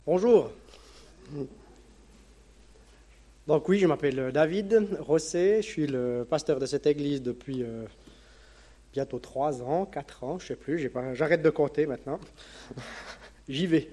Bonjour. Donc oui, je m'appelle David Rosset, je suis le pasteur de cette église depuis bientôt 3 ans, 4 ans, je ne sais plus, j'arrête de compter maintenant. J'y vais.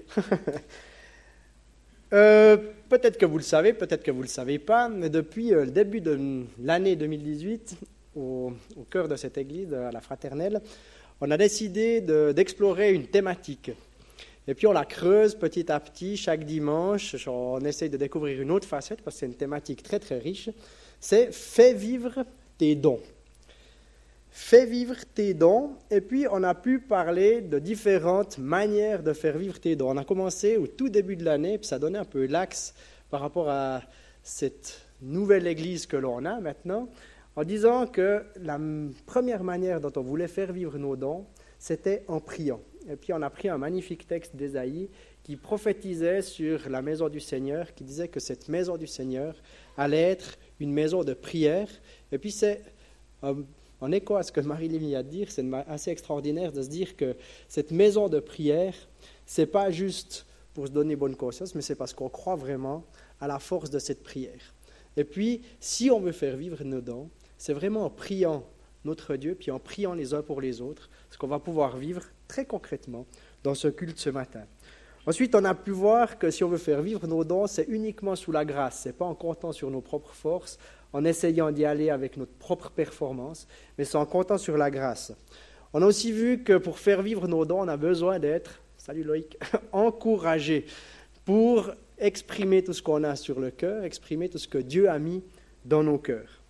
Peut-être que vous le savez, peut-être que vous ne le savez pas, mais depuis le début de l'année 2018, au cœur de cette église, à la fraternelle, on a décidé d'explorer une thématique. Et puis on la creuse petit à petit, chaque dimanche, on essaye de découvrir une autre facette, parce que c'est une thématique très très riche, c'est « Fais vivre tes dons ». Fais vivre tes dons, et puis on a pu parler de différentes manières de faire vivre tes dons. On a commencé au tout début de l'année, puis ça donnait un peu l'axe par rapport à cette nouvelle église que l'on a maintenant, en disant que la première manière dont on voulait faire vivre nos dons, c'était en priant. Et puis on a pris un magnifique texte d'Ésaïe qui prophétisait sur la maison du Seigneur, qui disait que cette maison du Seigneur allait être une maison de prière. Et puis c'est en écho à ce que Marie-Lévy vient de dire, c'est assez extraordinaire de se dire que cette maison de prière, ce n'est pas juste pour se donner bonne conscience, mais c'est parce qu'on croit vraiment à la force de cette prière. Et puis, si on veut faire vivre nos dons, c'est vraiment en priant notre Dieu, puis en priant les uns pour les autres, ce qu'on va pouvoir vivre très concrètement dans ce culte ce matin. Ensuite, on a pu voir que si on veut faire vivre nos dons, c'est uniquement sous la grâce, ce n'est pas en comptant sur nos propres forces, en essayant d'y aller avec notre propre performance, mais c'est en comptant sur la grâce. On a aussi vu que pour faire vivre nos dons, on a besoin d'être, salut Loïc, encouragé pour exprimer tout ce qu'on a sur le cœur, exprimer tout ce que Dieu a mis dans nos cœurs.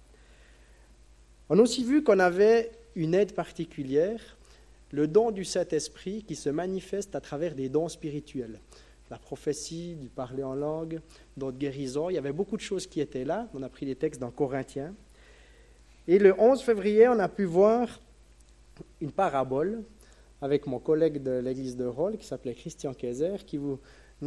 On a aussi vu qu'on avait une aide particulière, le don du Saint-Esprit qui se manifeste à travers des dons spirituels. La prophétie, du parler en langue, d'autres guérisons. Il y avait beaucoup de choses qui étaient là. On a pris des textes dans Corinthiens. Et le 11 février, on a pu voir une parabole avec mon collègue de l'église de Rolle qui s'appelait Christian Kaiser, qui vous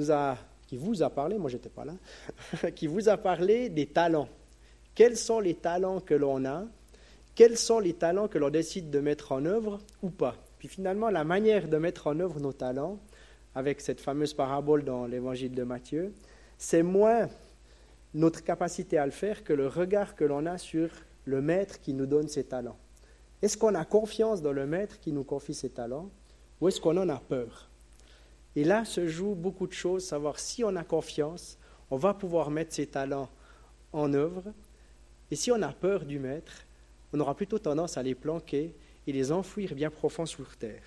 a parlé, moi je n'étais pas là, qui vous a parlé des talents. Quels sont les talents que l'on a? Quels sont les talents que l'on décide de mettre en œuvre ou pas? Puis finalement, la manière de mettre en œuvre nos talents, avec cette fameuse parabole dans l'évangile de Matthieu, c'est moins notre capacité à le faire que le regard que l'on a sur le maître qui nous donne ses talents. Est-ce qu'on a confiance dans le maître qui nous confie ses talents ou est-ce qu'on en a peur? Et là se joue beaucoup de choses, savoir si on a confiance, on va pouvoir mettre ses talents en œuvre, et si on a peur du maître, on aura plutôt tendance à les planquer et les enfouir bien profond sous terre.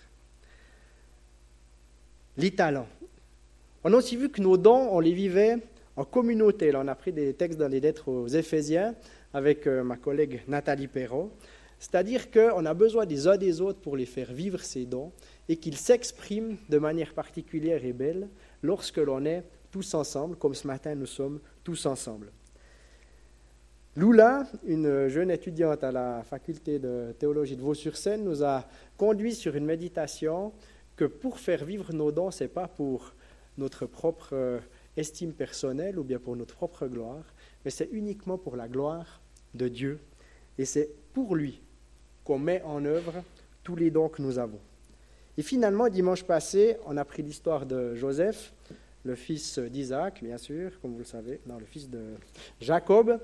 Les talents. On a aussi vu que nos dons, on les vivait en communauté. Là, on a pris des textes dans les lettres aux Éphésiens avec ma collègue Nathalie Perrault. C'est-à-dire qu'on a besoin des uns des autres pour les faire vivre ces dons et qu'ils s'expriment de manière particulière et belle lorsque l'on est tous ensemble, comme ce matin nous sommes tous ensemble. Lula, une jeune étudiante à la faculté de théologie de Vaux-sur-Seine, nous a conduit sur une méditation que pour faire vivre nos dons, ce n'est pas pour notre propre estime personnelle ou bien pour notre propre gloire, mais c'est uniquement pour la gloire de Dieu. Et c'est pour lui qu'on met en œuvre tous les dons que nous avons. Et finalement, dimanche passé, on a pris l'histoire de Joseph, le fils d'Isaac, bien sûr, comme vous le savez, non, le fils de Jacob,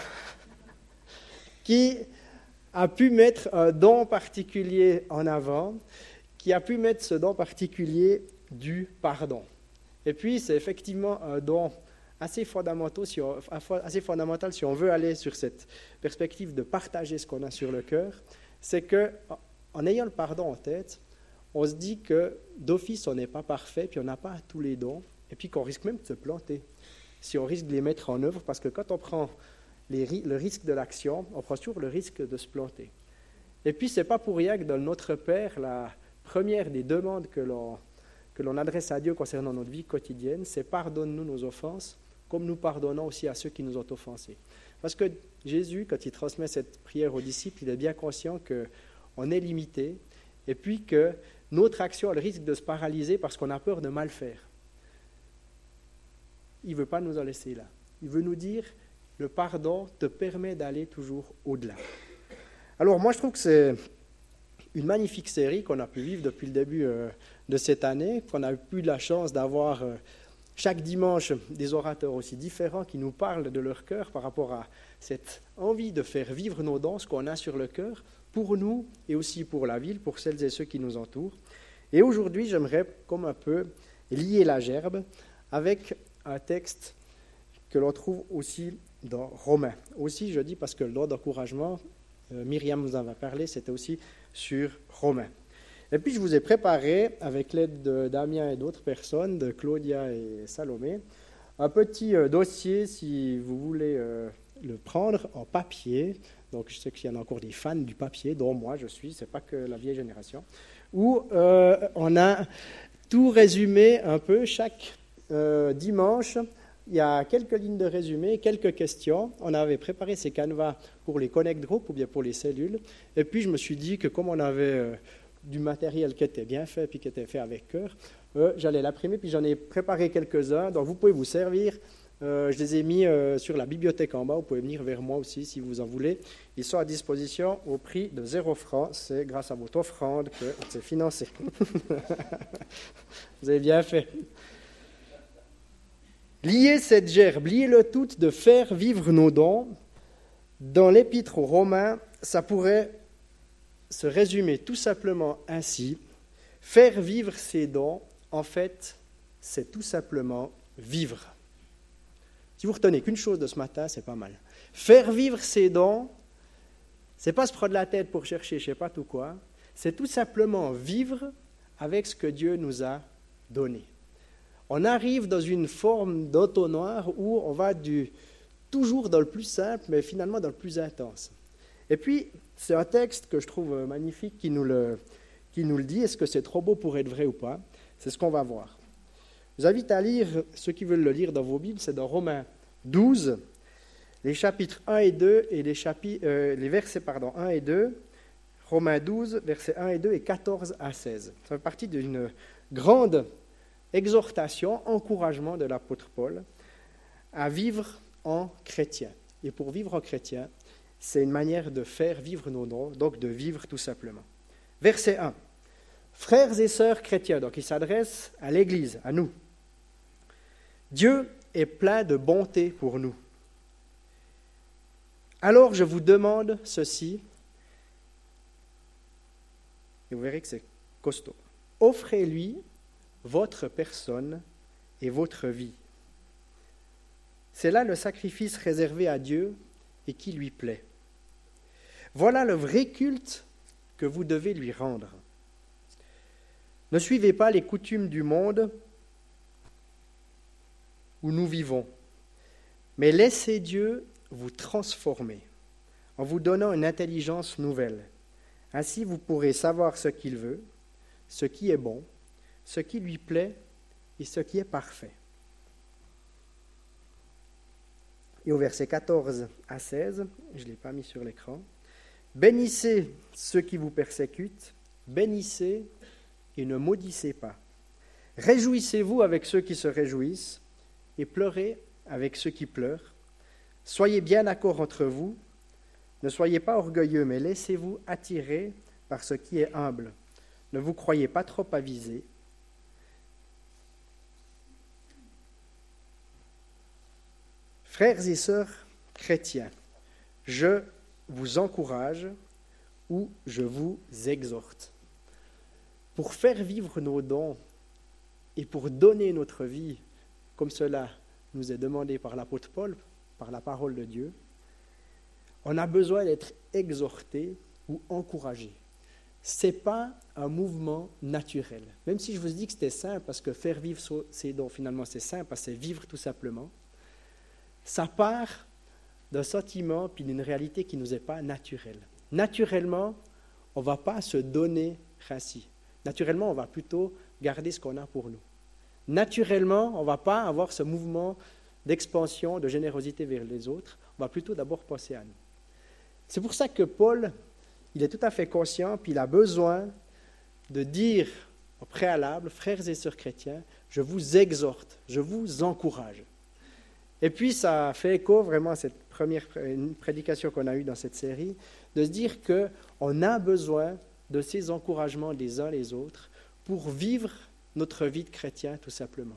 qui a pu mettre un don particulier en avant, qui a pu mettre ce don particulier du pardon. Et puis, c'est effectivement un don assez fondamental si on veut aller sur cette perspective de partager ce qu'on a sur le cœur, c'est qu'en ayant le pardon en tête, on se dit que d'office, on n'est pas parfait, puis on n'a pas tous les dons, et puis qu'on risque même de se planter si on risque de les mettre en œuvre, parce que quand on prend le risque de l'action, on prend toujours le risque de se planter. Et puis, ce n'est pas pour rien que dans Notre Père, la première des demandes que l'on adresse à Dieu concernant notre vie quotidienne, c'est « Pardonne-nous nos offenses, comme nous pardonnons aussi à ceux qui nous ont offensés ». Parce que Jésus, quand il transmet cette prière aux disciples, il est bien conscient qu'on est limité, et puis que notre action elle risque de se paralyser parce qu'on a peur de mal faire. Il ne veut pas nous en laisser là. Il veut nous dire, le pardon te permet d'aller toujours au-delà. Alors moi je trouve que c'est une magnifique série qu'on a pu vivre depuis le début de cette année, qu'on a eu la chance d'avoir chaque dimanche des orateurs aussi différents qui nous parlent de leur cœur par rapport à cette envie de faire vivre nos dons, ce qu'on a sur le cœur, pour nous et aussi pour la ville, pour celles et ceux qui nous entourent. Et aujourd'hui, j'aimerais comme un peu lier la gerbe avec un texte que l'on trouve aussi dans Romains. Aussi, je dis parce que le don d'encouragement, Myriam nous en a parlé, c'était aussi sur Romains. Et puis, je vous ai préparé, avec l'aide de Damien et d'autres personnes, de Claudia et Salomé, un petit dossier, si vous voulez le prendre en papier. Donc, je sais qu'il y en a encore des fans du papier, dont moi je suis, c'est pas que la vieille génération, où on a tout résumé un peu chaque dimanche. Il y a quelques lignes de résumé, quelques questions. On avait préparé ces canevas pour les connect group ou bien pour les cellules. Et puis, je me suis dit que comme on avait du matériel qui était bien fait puis qui était fait avec cœur, j'allais l'imprimer. Puis j'en ai préparé quelques-uns. Donc, vous pouvez vous servir. Je les ai mis sur la bibliothèque en bas. Vous pouvez venir vers moi aussi si vous en voulez. Ils sont à disposition au prix de 0 francs. C'est grâce à votre offrande que c'est financé. Vous avez bien fait. Lier cette gerbe, lier le tout de faire vivre nos dons, dans l'épître aux Romains, ça pourrait se résumer tout simplement ainsi. Faire vivre ces dons, en fait, c'est tout simplement vivre. Si vous retenez qu'une chose de ce matin, c'est pas mal. Faire vivre ces dons, c'est pas se prendre la tête pour chercher je sais pas tout quoi, c'est tout simplement vivre avec ce que Dieu nous a donné. On arrive dans une forme d'entonnoir où on va toujours dans le plus simple, mais finalement dans le plus intense. Et puis, c'est un texte que je trouve magnifique qui nous le dit. Est-ce que c'est trop beau pour être vrai ou pas? C'est ce qu'on va voir. Je vous invite à lire, ceux qui veulent le lire dans vos Bibles, c'est dans Romains 12, les chapitres 1 et 2, et les versets 1 et 2, Romains 12, versets 1 et 2 et 14 à 16. Ça fait partie d'une grande exhortation, encouragement de l'apôtre Paul à vivre en chrétien. Et pour vivre en chrétien, c'est une manière de faire vivre nos dons, donc de vivre tout simplement. Verset 1. Frères et sœurs chrétiens, donc il s'adresse à l'Église, à nous. Dieu est plein de bonté pour nous. Alors je vous demande ceci, et vous verrez que c'est costaud. Offrez-lui votre personne et votre vie. C'est là le sacrifice réservé à Dieu et qui lui plaît. Voilà le vrai culte que vous devez lui rendre. Ne suivez pas les coutumes du monde où nous vivons, mais laissez Dieu vous transformer en vous donnant une intelligence nouvelle. Ainsi, vous pourrez savoir ce qu'il veut, ce qui est bon, ce qui lui plaît et ce qui est parfait. Et au verset 14 à 16, je ne l'ai pas mis sur l'écran, bénissez ceux qui vous persécutent, bénissez et ne maudissez pas. Réjouissez-vous avec ceux qui se réjouissent et pleurez avec ceux qui pleurent. Soyez bien d'accord entre vous, ne soyez pas orgueilleux, mais laissez-vous attirer par ce qui est humble. Ne vous croyez pas trop avisés. Frères et sœurs chrétiens, je vous encourage ou je vous exhorte. Pour faire vivre nos dons et pour donner notre vie, comme cela nous est demandé par l'apôtre Paul, par la parole de Dieu, on a besoin d'être exhorté ou encouragé. Ce n'est pas un mouvement naturel. Même si je vous dis que c'était simple, parce que faire vivre ces dons, finalement, c'est simple, parce que c'est vivre tout simplement, ça part d'un sentiment puis d'une réalité qui ne nous est pas naturelle. Naturellement, on ne va pas se donner ainsi. Naturellement, on va plutôt garder ce qu'on a pour nous. Naturellement, on ne va pas avoir ce mouvement d'expansion, de générosité vers les autres. On va plutôt d'abord penser à nous. C'est pour ça que Paul, il est tout à fait conscient, puis il a besoin de dire au préalable, frères et sœurs chrétiens, je vous exhorte, je vous encourage. Et puis ça fait écho vraiment à cette première prédication qu'on a eue dans cette série, de se dire qu'on a besoin de ces encouragements les uns les autres pour vivre notre vie de chrétien tout simplement.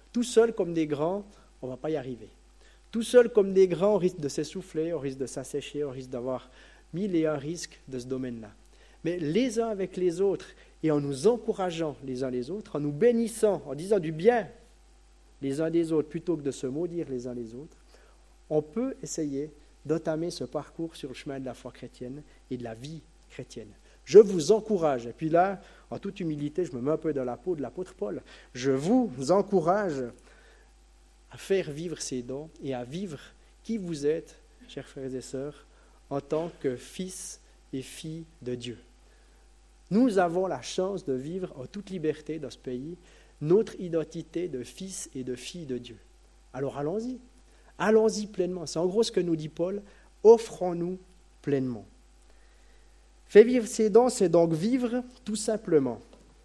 Tout seul comme des grands, on ne va pas y arriver. Tout seul comme des grands, on risque de s'essouffler, on risque de s'assécher, on risque d'avoir mille et un risques de ce domaine-là. Mais les uns avec les autres, et en nous encourageant les uns les autres, en nous bénissant, en disant du bien les uns des autres, plutôt que de se maudire les uns les autres, on peut essayer d'entamer ce parcours sur le chemin de la foi chrétienne et de la vie chrétienne. Je vous encourage, et puis là, en toute humilité, je me mets un peu dans la peau de l'apôtre Paul, je vous encourage à faire vivre ces dons et à vivre qui vous êtes, chers frères et sœurs, en tant que fils et filles de Dieu. Nous avons la chance de vivre en toute liberté dans ce pays notre identité de fils et de filles de Dieu. Alors allons-y. Allons-y pleinement. C'est en gros ce que nous dit Paul. Offrons-nous pleinement. Faire vivre ces dons, c'est donc vivre tout simplement.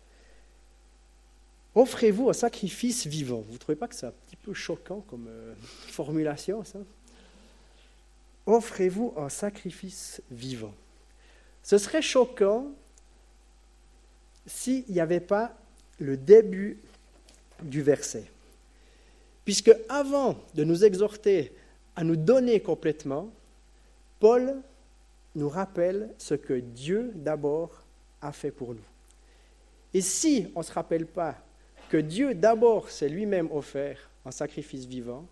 Offrez-vous un sacrifice vivant. Vous ne trouvez pas que c'est un petit peu choquant comme formulation, ça? Offrez-vous un sacrifice vivant. Ce serait choquant s'il n'y avait pas le début du verset. Puisque avant de nous exhorter à nous donner complètement, Paul nous rappelle ce que Dieu d'abord a fait pour nous. Et si on ne se rappelle pas que Dieu d'abord s'est lui-même offert en sacrifice vivant,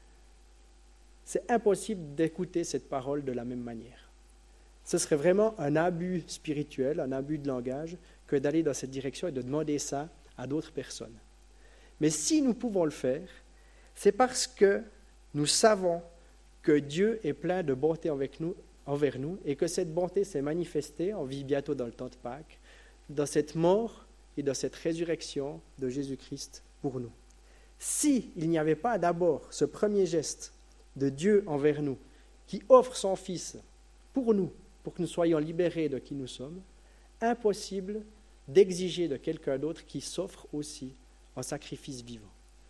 c'est impossible d'écouter cette parole de la même manière. Ce serait vraiment un abus spirituel, un abus de langage, que d'aller dans cette direction et de demander ça à d'autres personnes. Mais si nous pouvons le faire, c'est parce que nous savons que Dieu est plein de bonté envers nous et que cette bonté s'est manifestée, on vit bientôt dans le temps de Pâques, dans cette mort et dans cette résurrection de Jésus-Christ pour nous. S'il n'y avait pas d'abord ce premier geste de Dieu envers nous, qui offre son Fils pour nous, pour que nous soyons libérés de qui nous sommes, impossible d'exiger de quelqu'un d'autre qui s'offre aussi en sacrifice vivant.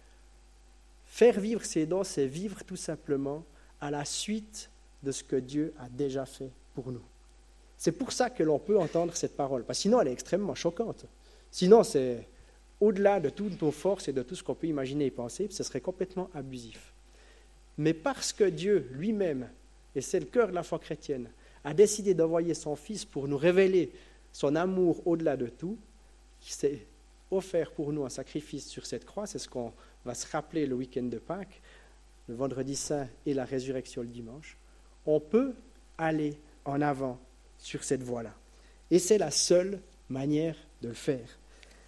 Faire vivre ces dons, c'est vivre tout simplement à la suite de ce que Dieu a déjà fait pour nous. C'est pour ça que l'on peut entendre cette parole, parce que sinon elle est extrêmement choquante. Sinon c'est au-delà de toutes nos forces et de tout ce qu'on peut imaginer et penser, ce serait complètement abusif. Mais parce que Dieu lui-même, et c'est le cœur de la foi chrétienne, a décidé d'envoyer son Fils pour nous révéler son amour au-delà de tout, qui s'est offert pour nous un sacrifice sur cette croix, c'est ce qu'on va se rappeler le week-end de Pâques, le vendredi saint et la résurrection le dimanche, on peut aller en avant sur cette voie-là. Et c'est la seule manière de le faire.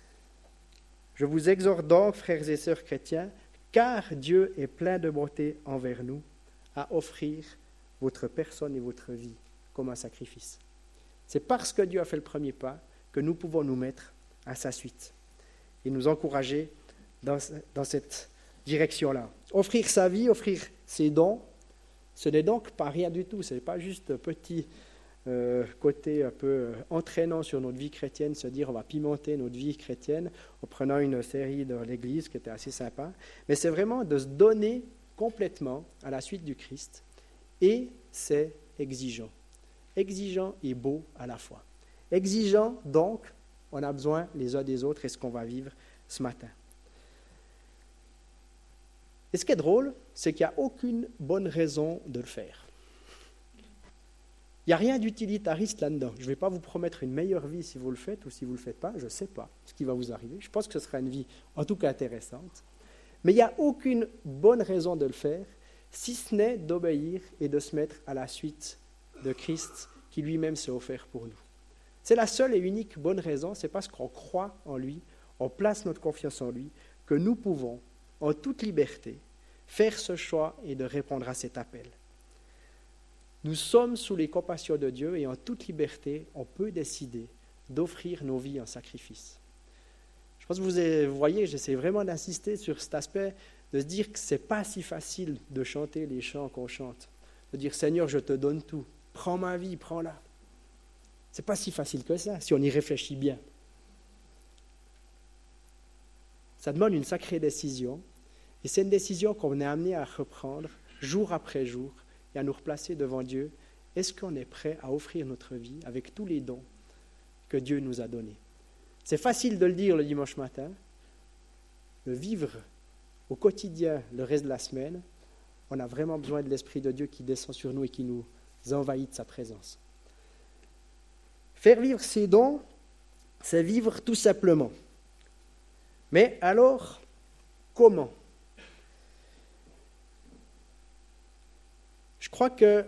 Je vous exhorte donc, frères et sœurs chrétiens, car Dieu est plein de bonté envers nous, à offrir votre personne et votre vie comme un sacrifice. C'est parce que Dieu a fait le premier pas que nous pouvons nous mettre à sa suite et nous encourager dans cette direction-là. Offrir sa vie, offrir ses dons, ce n'est donc pas rien du tout, ce n'est pas juste un petit côté un peu entraînant sur notre vie chrétienne, se dire on va pimenter notre vie chrétienne en prenant une série dans l'Église qui était assez sympa, mais c'est vraiment de se donner complètement à la suite du Christ et c'est exigeant. Exigeant et beau à la fois. Exigeant, donc, on a besoin les uns des autres et ce qu'on va vivre ce matin. Et ce qui est drôle, c'est qu'il n'y a aucune bonne raison de le faire. Il n'y a rien d'utilitariste là-dedans. Je ne vais pas vous promettre une meilleure vie si vous le faites ou si vous ne le faites pas. Je ne sais pas ce qui va vous arriver. Je pense que ce sera une vie en tout cas intéressante. Mais il n'y a aucune bonne raison de le faire, si ce n'est d'obéir et de se mettre à la suite de Christ qui lui-même s'est offert pour nous. C'est la seule et unique bonne raison, c'est parce qu'on croit en lui, on place notre confiance en lui, que nous pouvons, en toute liberté, faire ce choix et de répondre à cet appel. Nous sommes sous les compassions de Dieu et en toute liberté, on peut décider d'offrir nos vies en sacrifice. Je pense que vous voyez, j'essaie vraiment d'insister sur cet aspect, de se dire que ce n'est pas si facile de chanter les chants qu'on chante, de dire « Seigneur, je te donne tout, prends ma vie, prends-la ». Ce n'est pas si facile que ça, si on y réfléchit bien. Ça demande une sacrée décision, et c'est une décision qu'on est amené à reprendre jour après jour et à nous replacer devant Dieu. Est-ce qu'on est prêt à offrir notre vie avec tous les dons que Dieu nous a donnés? C'est facile de le dire le dimanche matin, de vivre au quotidien, le reste de la semaine, on a vraiment besoin de l'Esprit de Dieu qui descend sur nous et qui nous envahit de sa présence. Faire vivre ces dons, c'est vivre tout simplement. Mais alors, comment ? Je crois que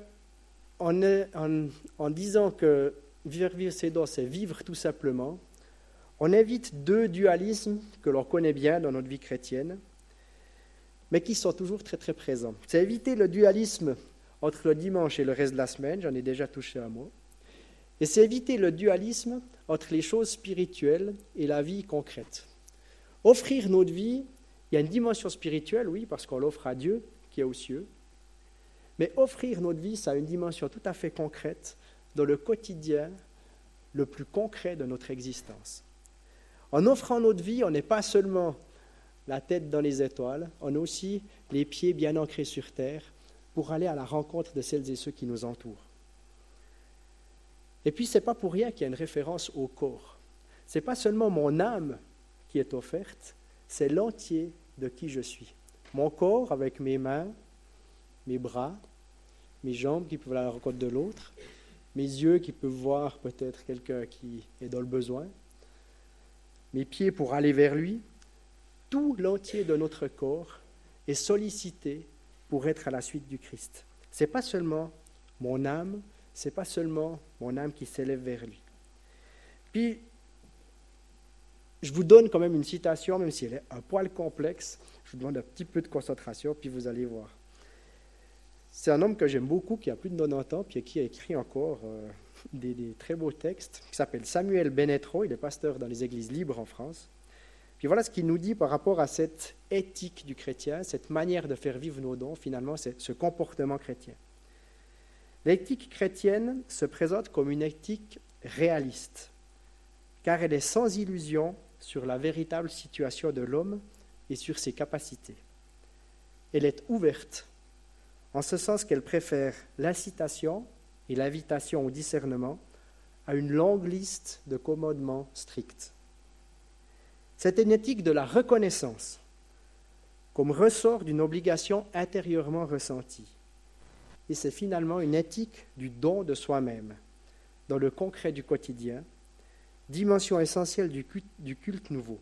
en disant que vivre ces dons, c'est vivre tout simplement, on évite deux dualismes que l'on connaît bien dans notre vie chrétienne, mais qui sont toujours très très présents. C'est éviter le dualisme entre le dimanche et le reste de la semaine, j'en ai déjà touché un mot, et c'est éviter le dualisme entre les choses spirituelles et la vie concrète. Offrir notre vie, il y a une dimension spirituelle, oui, parce qu'on l'offre à Dieu qui est aux cieux, mais offrir notre vie, ça a une dimension tout à fait concrète dans le quotidien le plus concret de notre existence. En offrant notre vie, on n'est pas seulement la tête dans les étoiles, on a aussi les pieds bien ancrés sur terre pour aller à la rencontre de celles et ceux qui nous entourent. Et puis, ce n'est pas pour rien qu'il y a une référence au corps. Ce n'est pas seulement mon âme qui est offerte, c'est l'entier de qui je suis. Mon corps avec mes mains, mes bras, mes jambes qui peuvent aller à la rencontre de l'autre, mes yeux qui peuvent voir peut-être quelqu'un qui est dans le besoin, mes pieds pour aller vers lui, tout l'entier de notre corps est sollicité pour être à la suite du Christ. Ce n'est pas seulement mon âme, ce n'est pas seulement mon âme qui s'élève vers lui. Puis, je vous donne quand même une citation, même si elle est un poil complexe, je vous demande un petit peu de concentration, puis vous allez voir. C'est un homme que j'aime beaucoup, qui a plus de 90 ans, puis qui a écrit encore des très beaux textes, qui s'appelle Samuel Benetro, il est pasteur dans les églises libres en France. Puis voilà ce qu'il nous dit par rapport à cette éthique du chrétien, cette manière de faire vivre nos dons, finalement, c'est ce comportement chrétien. L'éthique chrétienne se présente comme une éthique réaliste, car elle est sans illusion sur la véritable situation de l'homme et sur ses capacités. Elle est ouverte, en ce sens qu'elle préfère l'incitation et l'invitation au discernement à une longue liste de commandements stricts. C'est une éthique de la reconnaissance, comme ressort d'une obligation intérieurement ressentie. Et c'est finalement une éthique du don de soi-même, dans le concret du quotidien, dimension essentielle du culte nouveau.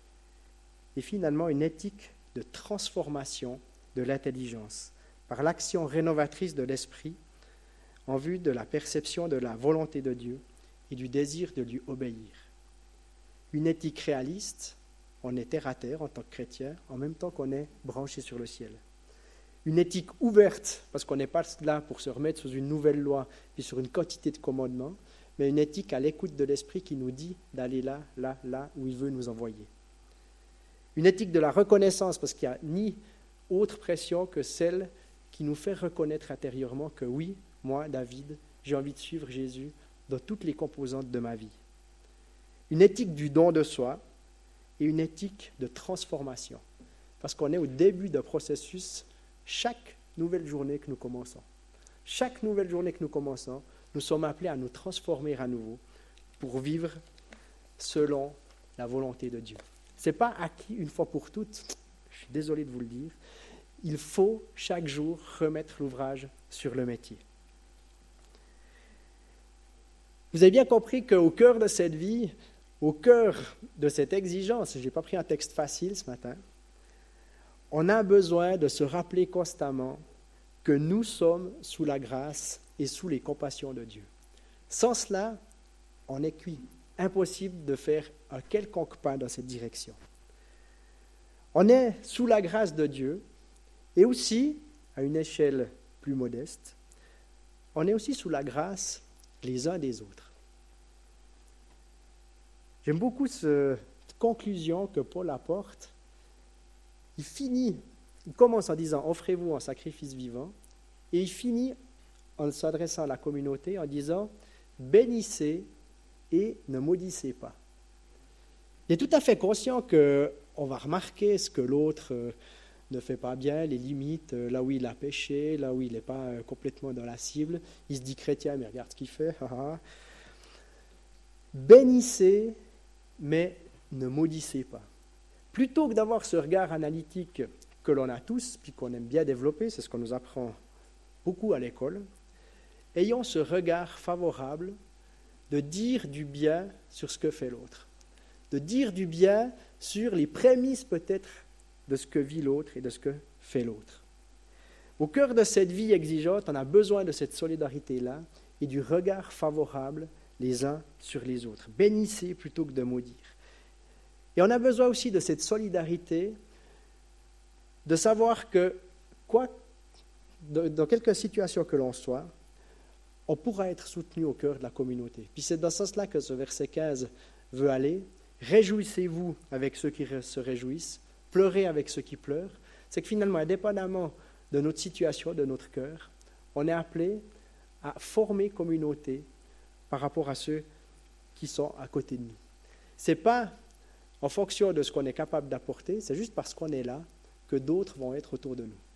Et finalement une éthique de transformation de l'intelligence, par l'action rénovatrice de l'esprit, en vue de la perception de la volonté de Dieu et du désir de lui obéir. Une éthique réaliste, on est terre à terre en tant que chrétien, en même temps qu'on est branché sur le ciel. Une éthique ouverte, parce qu'on n'est pas là pour se remettre sous une nouvelle loi, puis sur une quantité de commandements, mais une éthique à l'écoute de l'Esprit qui nous dit d'aller là, là, là où il veut nous envoyer. Une éthique de la reconnaissance, parce qu'il n'y a ni autre pression que celle qui nous fait reconnaître intérieurement que oui, moi, David, j'ai envie de suivre Jésus dans toutes les composantes de ma vie. Une éthique du don de soi et une éthique de transformation, parce qu'on est au début d'un processus chaque nouvelle journée que nous commençons. Chaque nouvelle journée que nous commençons, nous sommes appelés à nous transformer à nouveau pour vivre selon la volonté de Dieu. Ce n'est pas acquis une fois pour toutes, je suis désolé de vous le dire, il faut chaque jour remettre l'ouvrage sur le métier. Vous avez bien compris qu'au cœur de cette vie, au cœur de cette exigence, je n'ai pas pris un texte facile ce matin, on a besoin de se rappeler constamment que nous sommes sous la grâce et sous les compassions de Dieu. Sans cela, on est cuit. Impossible de faire un quelconque pas dans cette direction. On est sous la grâce de Dieu et aussi, à une échelle plus modeste, on est aussi sous la grâce les uns des autres. J'aime beaucoup cette conclusion que Paul apporte. Il commence en disant « Offrez-vous en sacrifice vivant » et il finit en s'adressant à la communauté en disant « Bénissez et ne maudissez pas ». Il est tout à fait conscient qu'on va remarquer ce que l'autre ne fait pas bien, les limites, là où il a péché, là où il n'est pas complètement dans la cible. Il se dit chrétien, mais regarde ce qu'il fait. Bénissez, mais ne maudissez pas. Plutôt que d'avoir ce regard analytique que l'on a tous, puis qu'on aime bien développer, c'est ce qu'on nous apprend beaucoup à l'école, ayons ce regard favorable de dire du bien sur ce que fait l'autre, de dire du bien sur les prémices peut-être de ce que vit l'autre et de ce que fait l'autre. Au cœur de cette vie exigeante, on a besoin de cette solidarité-là et du regard favorable les uns sur les autres. Bénissez plutôt que de maudire. Et on a besoin aussi de cette solidarité, de savoir que, dans quelque situation que l'on soit, on pourra être soutenu au cœur de la communauté. Puis c'est dans ce sens-là que ce verset 15 veut aller. Réjouissez-vous avec ceux qui se réjouissent, pleurez avec ceux qui pleurent. C'est que finalement, indépendamment de notre situation, de notre cœur, on est appelé à former communauté par rapport à ceux qui sont à côté de nous. Ce n'est pas en fonction de ce qu'on est capable d'apporter, c'est juste parce qu'on est là que d'autres vont être autour de nous.